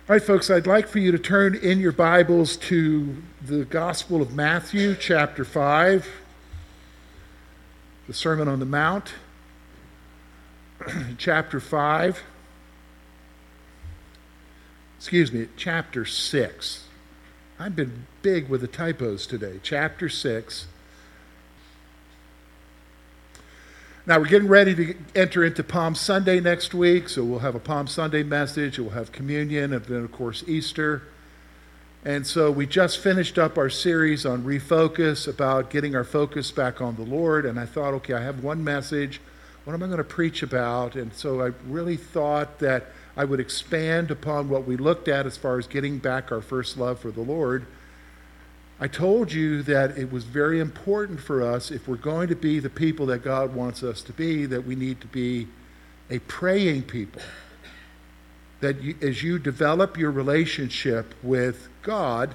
All right, folks, I'd like for you to turn in your Bibles to the Gospel of Matthew, chapter 5, the Sermon on the Mount, chapter 6. I've been big with the typos today. Chapter 6. Now, we're getting ready to enter into Palm Sunday next week, so we'll have a Palm Sunday message, we'll have communion, and then, of course, Easter. And so we just finished up our series on refocus, about getting our focus back on the Lord, and I thought, okay, I have one message. What am I going to preach about? And so I really thought that I would expand upon what we looked at as far as getting back our first love for the Lord. I told you that it was very important for us, if we're going to be the people that God wants us to be, that we need to be a praying people. That as you develop your relationship with God,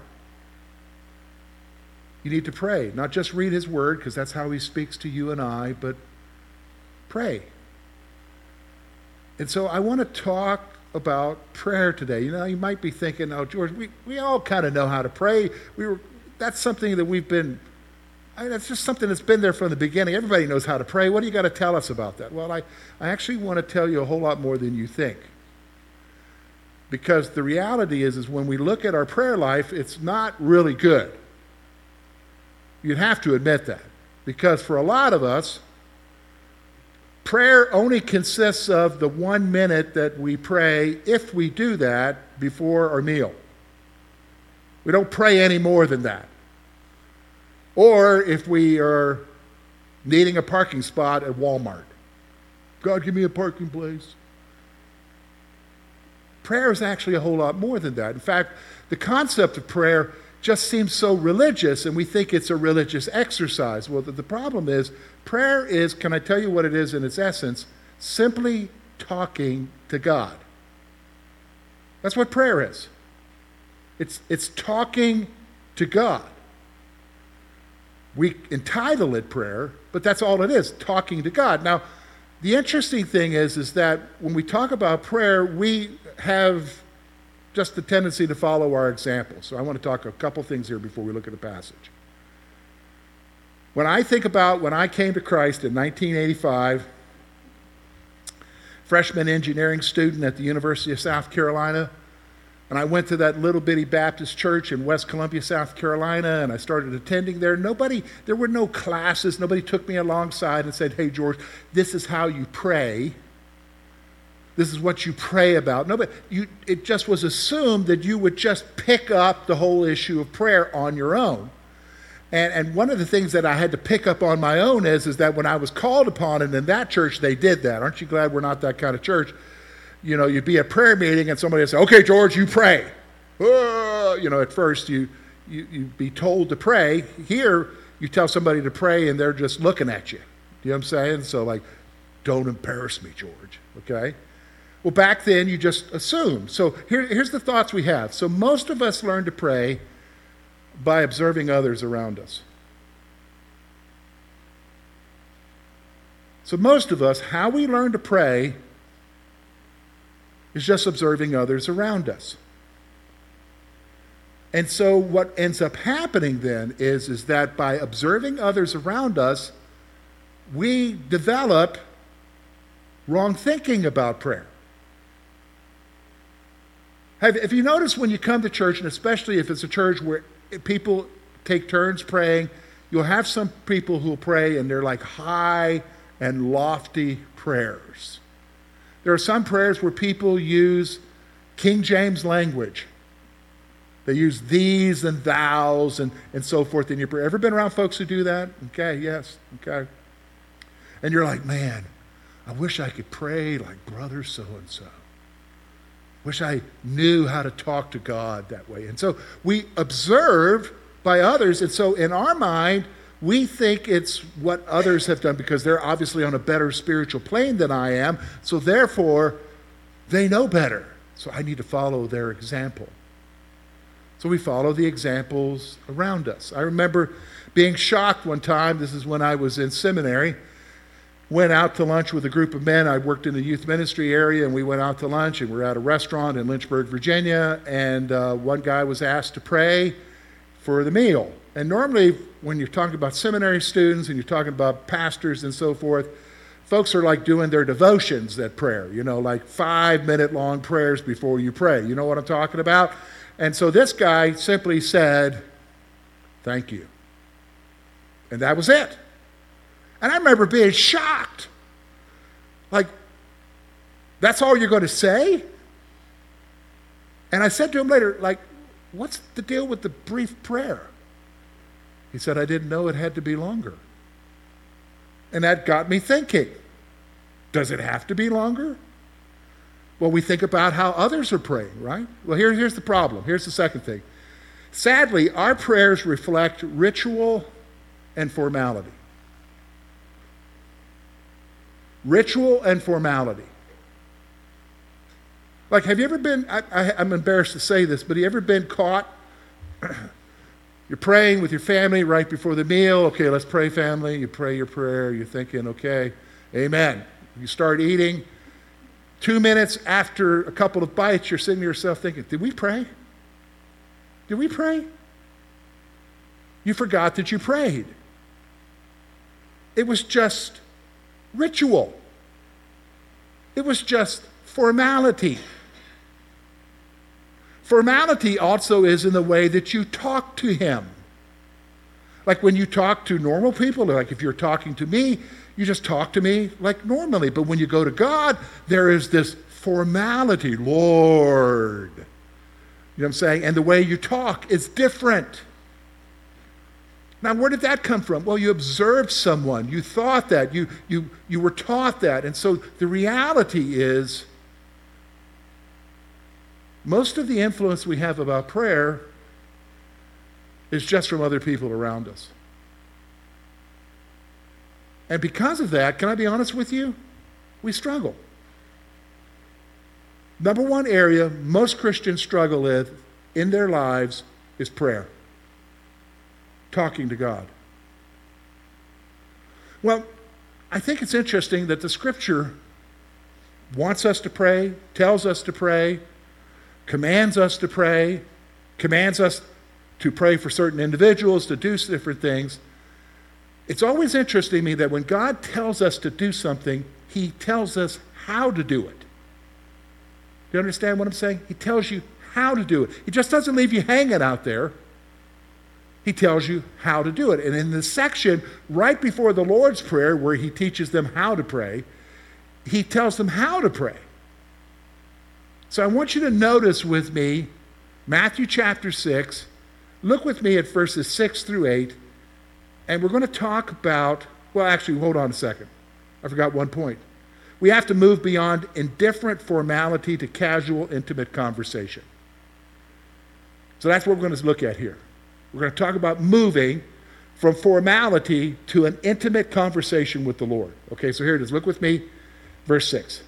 you need to pray. Not just read His Word, because that's how He speaks to you and I, but pray. And so I want to talk about prayer today. You know, you might be thinking, oh, George, we all kind of know how to pray. That's something that that's just something that's been there from the beginning. Everybody knows how to pray. What do you got to tell us about that? Well, I actually want to tell you a whole lot more than you think. Because the reality is when we look at our prayer life, it's not really good. You'd have to admit that. Because for a lot of us, prayer only consists of the 1 minute that we pray, if we do that, before our meal. We don't pray any more than that. Or if we are needing a parking spot at Walmart. God, give me a parking place. Prayer is actually a whole lot more than that. In fact, the concept of prayer just seems so religious, and we think it's a religious exercise. Well, the problem is, prayer is, can I tell you what it is in its essence? Simply talking to God. That's what prayer is. It's talking to God. We entitle it prayer, but that's all it is, talking to God. Now, the interesting thing is that when we talk about prayer, we have just the tendency to follow our example. So I want to talk a couple things here before we look at the passage. When I think about when I came to Christ in 1985, freshman engineering student at the University of South Carolina, and I went to that little bitty Baptist church in West Columbia, South Carolina, and I started attending there. There were no classes. Nobody took me alongside and said, hey, George, this is how you pray. This is what you pray about. It just was assumed that you would just pick up the whole issue of prayer on your own. And one of the things that I had to pick up on my own is that when I was called upon, and in that church they did that. Aren't you glad we're not that kind of church? You know, you'd be at a prayer meeting and somebody would say, okay, George, you pray. At first you'd be told to pray. Here, you tell somebody to pray and they're just looking at you. Do you know what I'm saying? So don't embarrass me, George, okay? Well, back then you just assumed. So here's the thoughts we have. So most of us learn to pray by observing others around us. So most of us, how we learn to pray is just observing others around us. And so what ends up happening then is that by observing others around us, we develop wrong thinking about prayer. Have you noticed when you come to church, and especially if it's a church where people take turns praying, you'll have some people who'll pray and they're like high and lofty prayers. There are some prayers where people use King James language. They use these and thous and so forth in your prayer. Ever been around folks who do that? Okay, yes, okay. And you're like, man, I wish I could pray like brother so-and-so. Wish I knew how to talk to God that way. And so we observe by others, and so in our mind, we think it's what others have done because they're obviously on a better spiritual plane than I am, so therefore, they know better. So I need to follow their example. So we follow the examples around us. I remember being shocked one time, this is when I was in seminary, went out to lunch with a group of men. I worked in the youth ministry area, and we went out to lunch, and we were at a restaurant in Lynchburg, Virginia, and one guy was asked to pray for the meal. And normally, when you're talking about seminary students and you're talking about pastors and so forth, folks are like doing their devotions at prayer, like 5-minute long prayers before you pray. You know what I'm talking about? And so this guy simply said, "Thank you." And that was it. And I remember being shocked. Like, that's all you're going to say? And I said to him later, what's the deal with the brief prayer? He said, "I didn't know it had to be longer." And that got me thinking, does it have to be longer? Well, we think about how others are praying, right? Well, here's the problem. Here's the second thing. Sadly, our prayers reflect ritual and formality. Ritual and formality. Like, have you ever been, I'm embarrassed to say this, but have you ever been caught? You're praying with your family right before the meal. Okay, let's pray, family. You pray your prayer. You're thinking, okay, amen. You start eating. 2 minutes after a couple of bites, you're sitting to yourself thinking, did we pray? Did we pray? You forgot that you prayed. It was just ritual. It was just formality. Formality also is in the way that you talk to him. Like when you talk to normal people, like if you're talking to me, you just talk to me like normally. But when you go to God, there is this formality. Lord. You know what I'm saying? And the way you talk is different. Now, where did that come from? Well, you observed someone. You thought that. You were taught that. And so the reality is, most of the influence we have about prayer is just from other people around us. And because of that, can I be honest with you? We struggle. Number one area most Christians struggle with in their lives is prayer. Talking to God. Well, I think it's interesting that the Scripture wants us to pray, tells us to pray, commands us to pray, commands us to pray for certain individuals, to do different things. It's always interesting to me that when God tells us to do something, he tells us how to do it. Do you understand what I'm saying? He tells you how to do it. He just doesn't leave you hanging out there. He tells you how to do it. And in the section right before the Lord's Prayer, where he teaches them how to pray, he tells them how to pray. So I want you to notice with me Matthew chapter 6. Look with me at verses 6 through 8. And we're going to talk about, well, actually, hold on a second. I forgot one point. We have to move beyond indifferent formality to casual, intimate conversation. So that's what we're going to look at here. We're going to talk about moving from formality to an intimate conversation with the Lord. Okay, so here it is. Look with me, verse 6.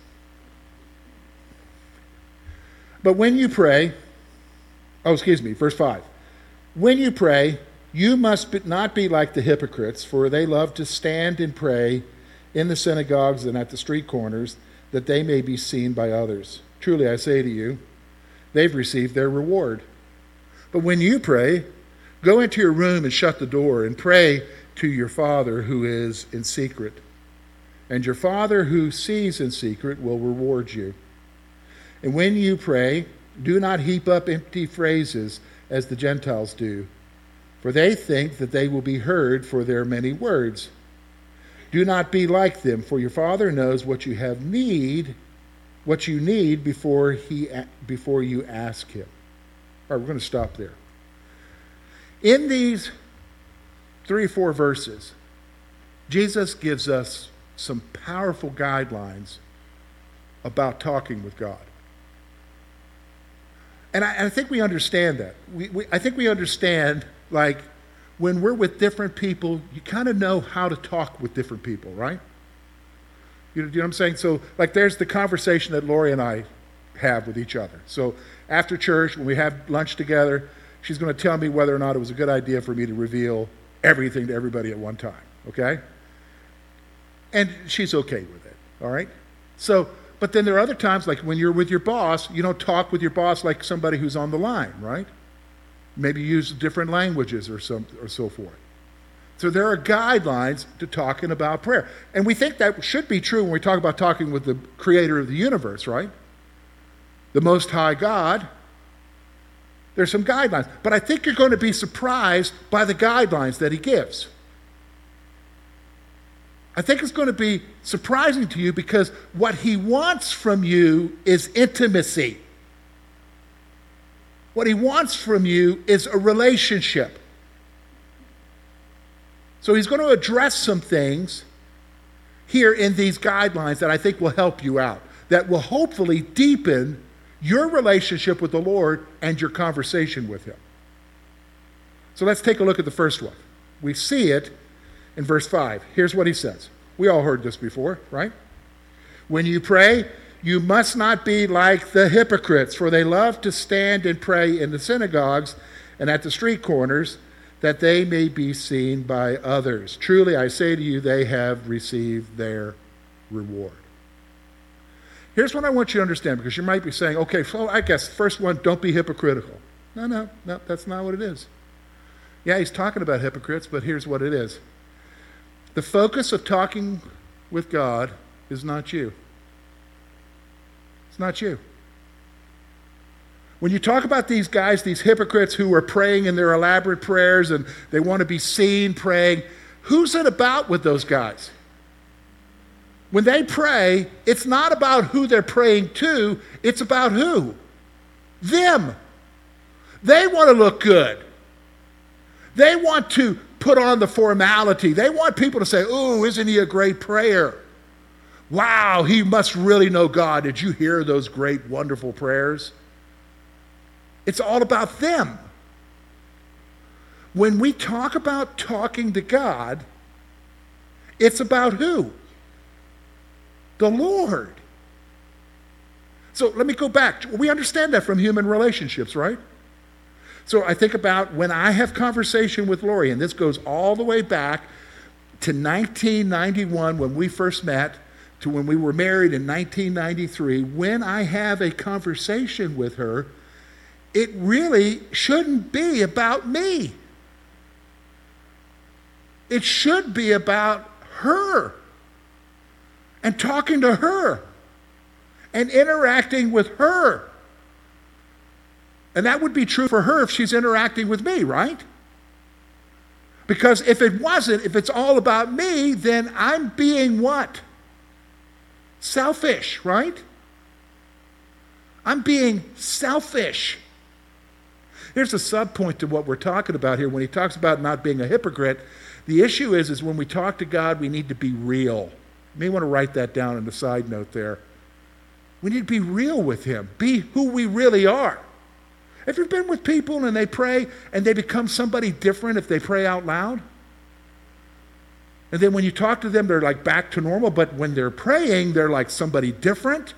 But when you pray, verse 5. When you pray, you must not be like the hypocrites, for they love to stand and pray in the synagogues and at the street corners, that they may be seen by others. Truly, I say to you, they've received their reward. But when you pray, go into your room and shut the door and pray to your Father who is in secret. And your Father who sees in secret will reward you. And when you pray, do not heap up empty phrases as the Gentiles do, for they think that they will be heard for their many words. Do not be like them, for your Father knows what you need before you ask him. All right, we're going to stop there. In these 3 or 4 verses, Jesus gives us some powerful guidelines about talking with God. And I think we understand that. I think we understand, like, when we're with different people, you kind of know how to talk with different people, right? You know what I'm saying? So, like, there's the conversation that Lori and I have with each other. So after church, when we have lunch together, she's going to tell me whether or not it was a good idea for me to reveal everything to everybody at one time, okay? And she's okay with it, all right? So, but then there are other times, like when you're with your boss, you don't talk with your boss like somebody who's on the line, right? Maybe use different languages or so forth. So there are guidelines to talking about prayer. And we think that should be true when we talk about talking with the creator of the universe, right? The Most High God. There's some guidelines. But I think you're going to be surprised by the guidelines that he gives. I think it's going to be surprising to you because what he wants from you is intimacy. What he wants from you is a relationship. So he's going to address some things here in these guidelines that I think will help you out, that will hopefully deepen your relationship with the Lord and your conversation with him. So let's take a look at the first one. We see it in verse 5. Here's what he says. We all heard this before, right? When you pray, you must not be like the hypocrites, for they love to stand and pray in the synagogues and at the street corners, that they may be seen by others. Truly, I say to you, they have received their reward. Here's what I want you to understand, because you might be saying, okay, so I guess first one, don't be hypocritical. No, that's not what it is. Yeah, he's talking about hypocrites, but here's what it is. The focus of talking with God is not you. It's not you. When you talk about these guys, these hypocrites who are praying in their elaborate prayers and they want to be seen praying, who's it about with those guys? When they pray, it's not about who they're praying to, it's about who? Them. They want to look good. They want to put on the formality. They want people to say, "Ooh, isn't he a great prayer? Wow, he must really know God. Did you hear those great, wonderful prayers?" It's all about them. When we talk about talking to God, it's about who? The Lord. So let me go back. We understand that from human relationships, right? So I think about when I have conversation with Lori, and this goes all the way back to 1991 when we first met, to when we were married in 1993. When I have a conversation with her, it really shouldn't be about me. It should be about her and talking to her and interacting with her. And that would be true for her if she's interacting with me, right? Because if it wasn't, if it's all about me, then I'm being what? Selfish, right? I'm being selfish. Here's a subpoint to what we're talking about here. When he talks about not being a hypocrite, the issue is when we talk to God, we need to be real. You may want to write that down in the side note there. We need to be real with him. Be who we really are. Have you been with people and they pray and they become somebody different if they pray out loud? And then when you talk to them, they're like back to normal, but when they're praying, they're like somebody different.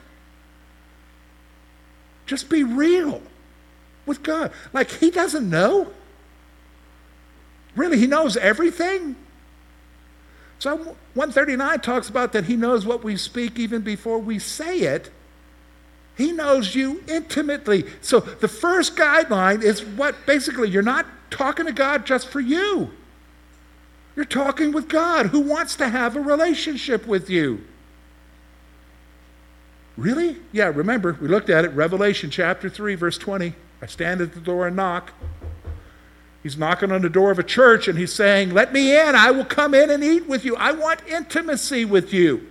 Just be real with God. Like he doesn't know. Really, he knows everything. Psalm 139 talks about that he knows what we speak even before we say it. He knows you intimately. So the first guideline is what basically you're not talking to God just for you. You're talking with God who wants to have a relationship with you. Really? Yeah, remember, we looked at it, Revelation chapter 3, verse 20. I stand at the door and knock. He's knocking on the door of a church and he's saying, "Let me in. I will come in and eat with you. I want intimacy with you."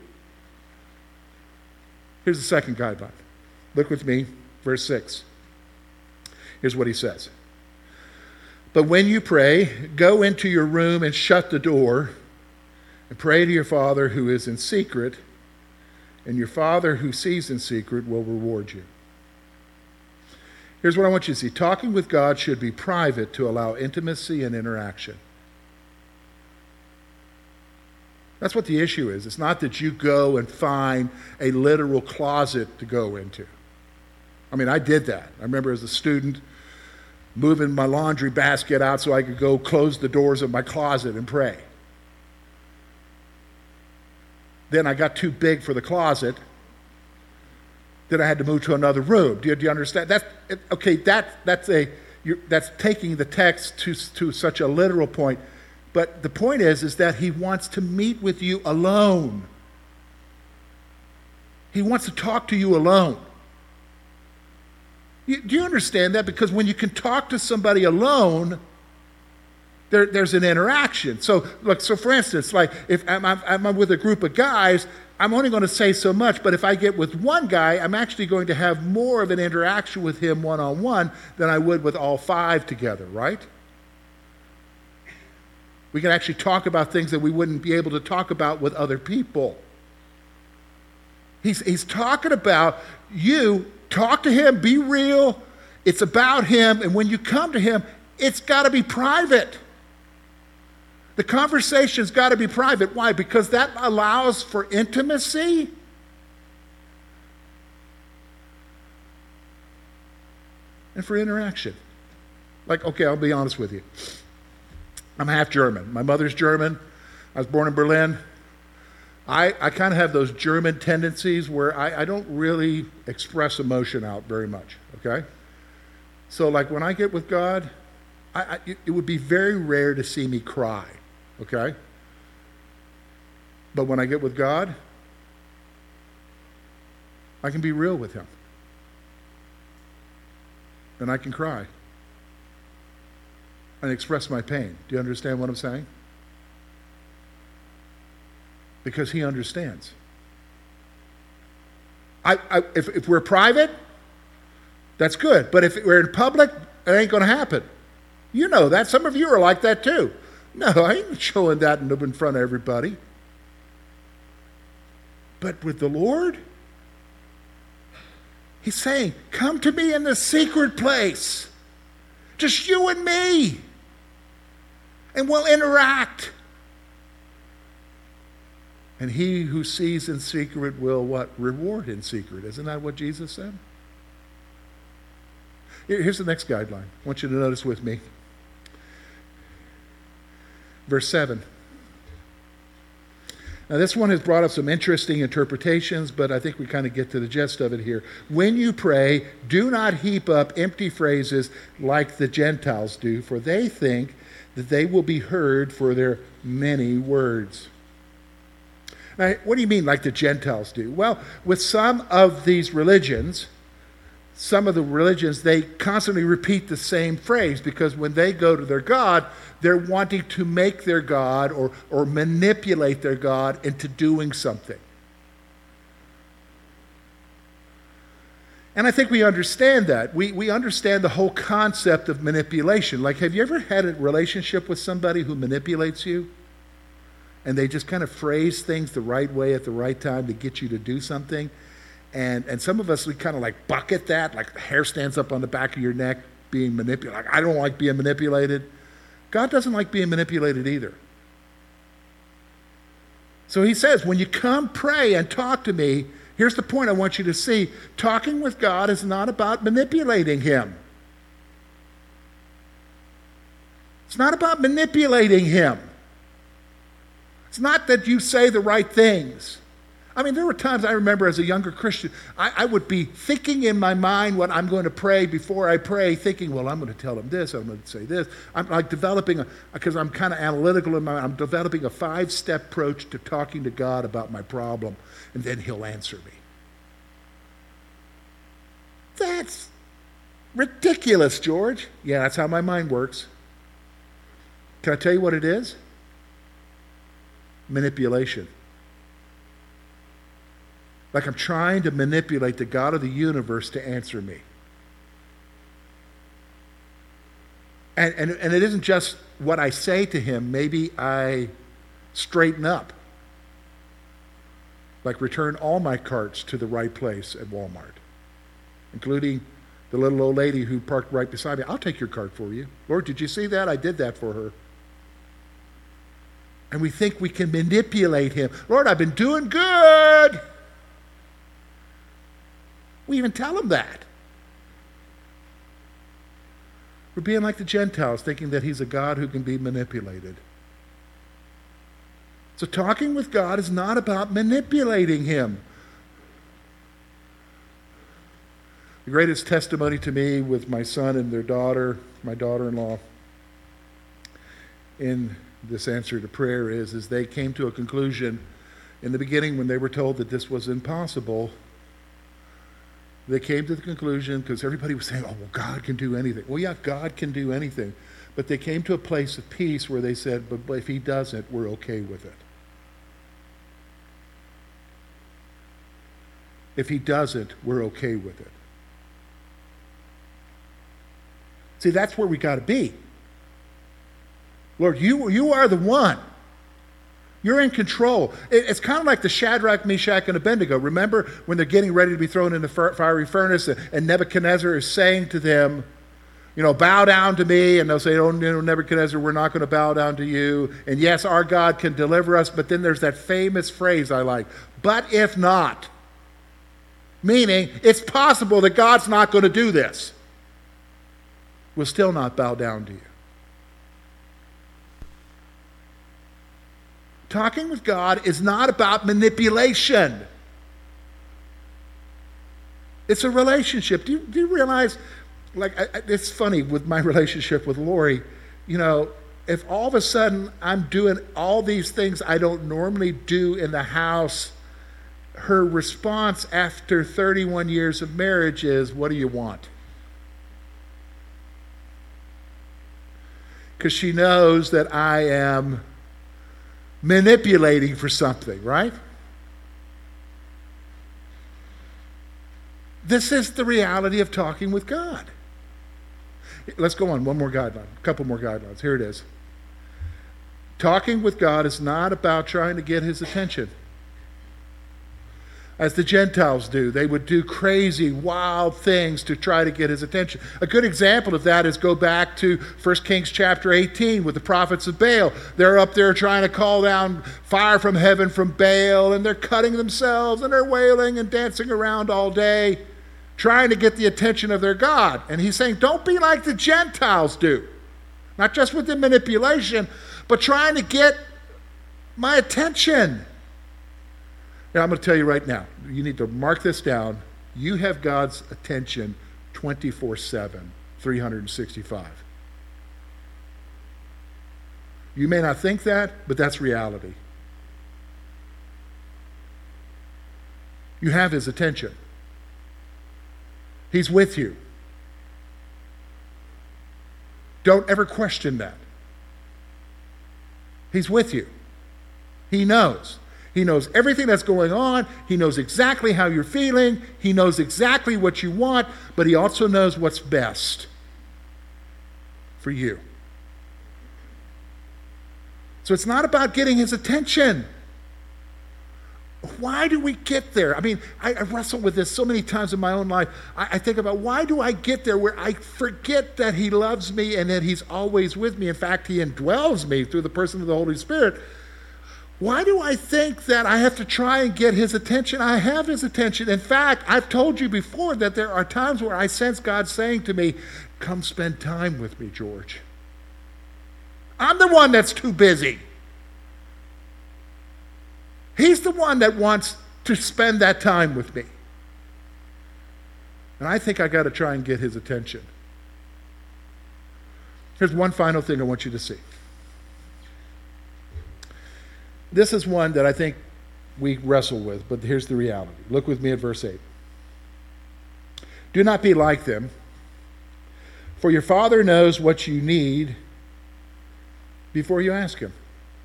Here's the second guideline. Look with me, verse 6. Here's what he says. "But when you pray, go into your room and shut the door and pray to your Father who is in secret, and your Father who sees in secret will reward you." Here's what I want you to see. Talking with God should be private to allow intimacy and interaction. That's what the issue is. It's not that you go and find a literal closet to go into. I mean, I did that. I remember as a student moving my laundry basket out so I could go close the doors of my closet and pray. then I got too big for the closet. Then I had to move to another room. Do you understand? That's taking the text to such a literal point. But the point is that he wants to meet with you alone. He wants to talk to you alone. Do you understand that? Because when you can talk to somebody alone, there's an interaction. So, look. So, for instance, like if I'm with a group of guys, I'm only going to say so much. But if I get with one guy, I'm actually going to have more of an interaction with him one-on-one than I would with all five together. Right? We can actually talk about things that we wouldn't be able to talk about with other people. He's talking about you. Talk to him, be real. It's about him, and when you come to him, it's got to be private. The conversation's got to be private. Why? Because that allows for intimacy. And for interaction. Like, okay, I'll be honest with you. I'm half German. My mother's German. I was born in Berlin. I kind of have those German tendencies where I don't really express emotion out very much, okay? So like when I get with God, it would be very rare to see me cry, okay? But when I get with God, I can be real with him. And I can cry. And express my pain. Do you understand what I'm saying? Because he understands. If we're private, that's good. But if we're in public, it ain't going to happen. You know that. Some of you are like that too. No, I ain't showing that in front of everybody. But with the Lord, he's saying, come to me in the secret place. Just you and me. And we'll interact. And he who sees in secret will what? Reward in secret. Isn't that what Jesus said? Here's the next guideline. I want you to notice with me. Verse 7. Now this one has brought up some interesting interpretations, but I think we kind of get to the gist of it here. When you pray, do not heap up empty phrases like the Gentiles do, for they think that they will be heard for their many words. Now, what do you mean like the Gentiles do? Well, with some of these religions, they constantly repeat the same phrase because when they go to their God, they're wanting to make their God or manipulate their God into doing something. And I think we understand that. We understand the whole concept of manipulation. Like, have you ever had a relationship with somebody who manipulates you? And they just kind of phrase things the right way at the right time to get you to do something. And some of us, we kind of like bucket that, like the hair stands up on the back of your neck being manipulated. Like, I don't like being manipulated. God doesn't like being manipulated either. So he says, when you come pray and talk to me, here's the point I want you to see. Talking with God is not about manipulating him. It's not about manipulating him. It's not that you say the right things. I mean, there were times I remember as a younger Christian, I would be thinking in my mind what I'm going to pray before I pray, thinking, well, I'm going to tell him this, I'm going to say this. I'm like developing, because I'm kind of analytical in my mind, I'm developing a 5-step approach to talking to God about my problem, and then he'll answer me. That's ridiculous, George. Yeah, that's how my mind works. Can I tell you what it is? Manipulation. Like I'm trying to manipulate the God of the universe to answer me. And it isn't just what I say to him. Maybe I straighten up. Like return all my carts to the right place at Walmart, including the little old lady who parked right beside me. I'll take your cart for you. Lord, did you see that? I did that for her. And we think we can manipulate him. Lord, I've been doing good. We even tell him that. We're being like the Gentiles, thinking that he's a God who can be manipulated. So talking with God is not about manipulating him. The greatest testimony to me with my son and their daughter, my daughter-in-law, in this answer to prayer is they came to a conclusion in the beginning when they were told that this was impossible. They came to the conclusion, because everybody was saying, oh, well, God can do anything. Well, yeah, God can do anything. But they came to a place of peace where they said, but if he doesn't, we're okay with it. If he doesn't, we're okay with it. See, that's where we got to be. Lord, you are the one. You're in control. It's kind of like the Shadrach, Meshach, and Abednego. Remember when they're getting ready to be thrown in the fiery furnace, and Nebuchadnezzar is saying to them, bow down to me. And they'll say, oh, Nebuchadnezzar, we're not going to bow down to you. And yes, our God can deliver us. But then there's that famous phrase I like, but if not. Meaning, it's possible that God's not going to do this. We'll still not bow down to you. Talking with God is not about manipulation. It's a relationship. Do you realize, it's funny with my relationship with Lori, if all of a sudden I'm doing all these things I don't normally do in the house, her response after 31 years of marriage is, what do you want? Because she knows that I am manipulating for something, right? This is the reality of talking with God. Let's go on, one more guideline, a couple more guidelines. Here it is. Talking with God is not about trying to get his attention. As the Gentiles do, they would do crazy, wild things to try to get his attention. A good example of that is go back to 1 Kings chapter 18 with the prophets of Baal. They're up there trying to call down fire from heaven from Baal, and they're cutting themselves, and they're wailing and dancing around all day, trying to get the attention of their God. And he's saying, don't be like the Gentiles do. Not just with the manipulation, but trying to get my attention. Now, I'm going to tell you right now, you need to mark this down. You have God's attention 24/7, 365. You may not think that, but that's reality. You have his attention. He's with you. Don't ever question that. He's with you. He knows. He knows everything that's going on. He knows exactly how you're feeling. He knows exactly what you want, but he also knows what's best for you. So it's not about getting his attention. Why do we get there? I mean, I wrestle with this so many times in my own life. I think about, why do I get there where I forget that he loves me and that he's always with me? In fact, he indwells me through the person of the Holy Spirit. Why do I think that I have to try and get his attention? I have his attention. In fact, I've told you before that there are times where I sense God saying to me, come spend time with me, George. I'm the one that's too busy. He's the one that wants to spend that time with me. And I think I got to try and get his attention. Here's one final thing I want you to see. This is one that I think we wrestle with, but here's the reality. Look with me at verse 8. Do not be like them, for your Father knows what you need before you ask him.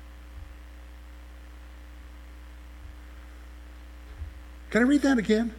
Can I read that again?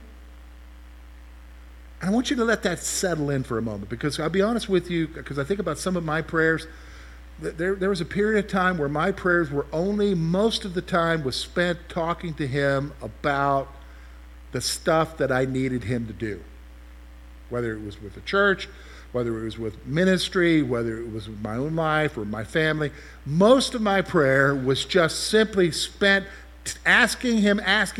I want you to let that settle in for a moment, because I'll be honest with you, because I think about some of my prayers. There was a period of time where my prayers were only, most of the time, was spent talking to him about the stuff that I needed him to do. Whether it was with the church, whether it was with ministry, whether it was with my own life or my family. Most of my prayer was just simply spent asking him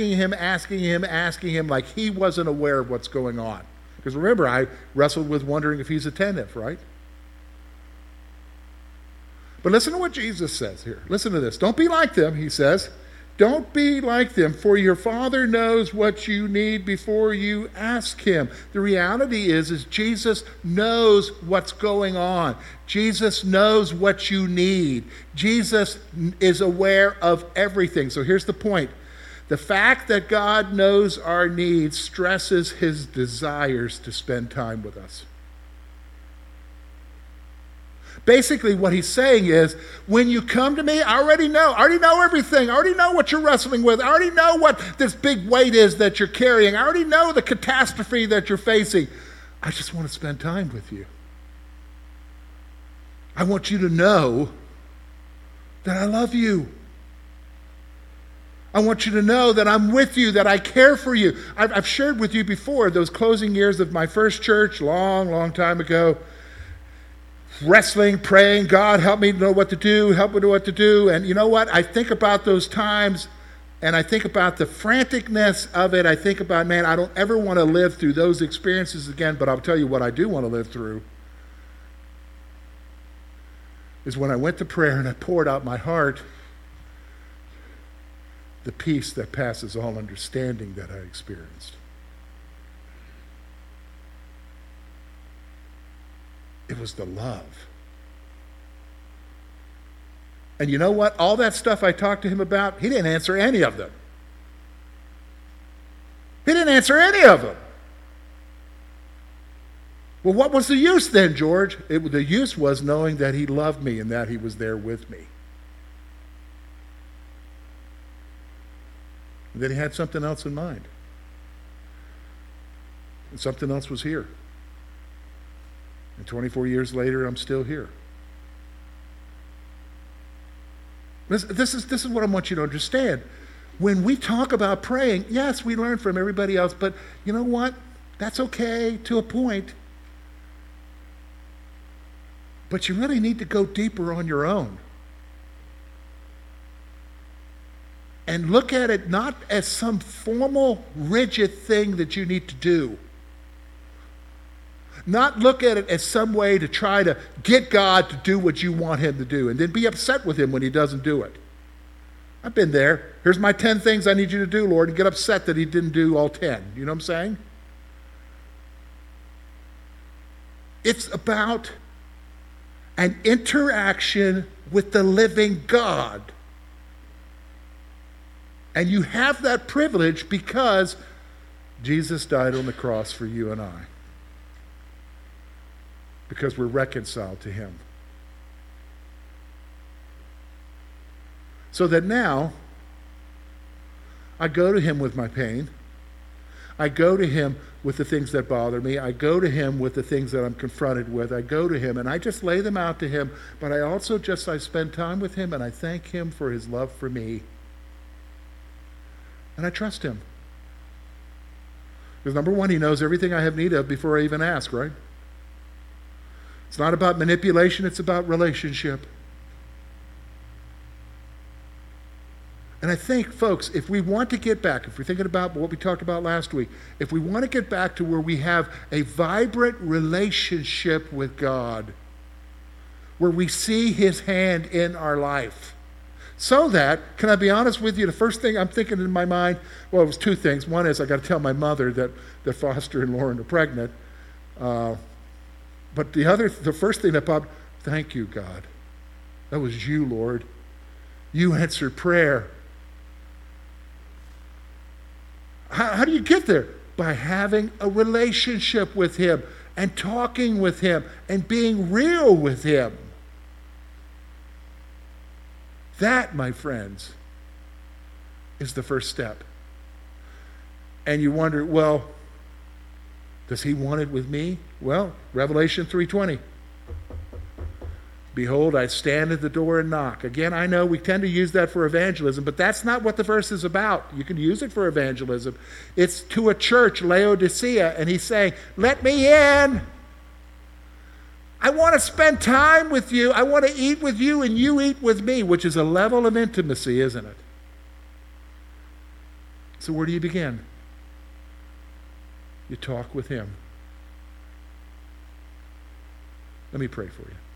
like he wasn't aware of what's going on. Because remember, I wrestled with wondering if he's attentive, right? But listen to what Jesus says here. Listen to this. Don't be like them, he says. Don't be like them, for your Father knows what you need before you ask him. The reality is Jesus knows what's going on. Jesus knows what you need. Jesus is aware of everything. So here's the point. The fact that God knows our needs stresses his desires to spend time with us. Basically, what he's saying is, when you come to me, I already know everything. I already know what you're wrestling with. I already know what this big weight is that you're carrying. I already know the catastrophe that you're facing. I just want to spend time with you. I want you to know that I love you. I want you to know that I'm with you, that I care for you. I've shared with you before those closing years of my first church, long time ago. Wrestling, praying, God, help me to know what to do, help me to know what to do. And you know what? I think about those times, and I think about the franticness of it. I think about, man, I don't ever want to live through those experiences again, but I'll tell you what I do want to live through is when I went to prayer and I poured out my heart, the peace that passes all understanding that I experienced. It was the love. And you know what? All that stuff I talked to him about, he didn't answer any of them. He didn't answer any of them. Well, what was the use then, George? The use was knowing that he loved me and that he was there with me. And then he had something else in mind. And something else was here. And 24 years later, I'm still here. This is what I want you to understand. When we talk about praying, yes, we learn from everybody else, but you know what? That's okay to a point. But you really need to go deeper on your own. And look at it not as some formal, rigid thing that you need to do. Not look at it as some way to try to get God to do what you want him to do and then be upset with him when he doesn't do it. I've been there. Here's my 10 things I need you to do, Lord, and get upset that he didn't do all 10. You know what I'm saying? It's about an interaction with the living God. And you have that privilege because Jesus died on the cross for you and I. Because we're reconciled to him. So that now, I go to him with my pain. I go to him with the things that bother me. I go to him with the things that I'm confronted with. I go to him and I just lay them out to him. But I also I spend time with him and I thank him for his love for me. And I trust him. Because number one, he knows everything I have need of before I even ask, right? It's not about manipulation, it's about relationship. And I think, folks, if we want to get back, if we're thinking about what we talked about last week, if we want to get back to where we have a vibrant relationship with God, where we see his hand in our life, so that, can I be honest with you, the first thing I'm thinking in my mind, well, it was two things. One is I got to tell my mother that Foster and Lauren are pregnant. But the first thing that popped, thank you, God. That was you, Lord. You answered prayer. How do you get there? By having a relationship with him and talking with him and being real with him. That, my friends, is the first step. And you wonder, well, does he want it with me? Well, Revelation 3:20. Behold, I stand at the door and knock. Again, I know we tend to use that for evangelism, but that's not what the verse is about. You can use it for evangelism. It's to a church, Laodicea, and he's saying, let me in. I want to spend time with you. I want to eat with you and you eat with me, which is a level of intimacy, isn't it? So where do you begin? You talk with him. Let me pray for you.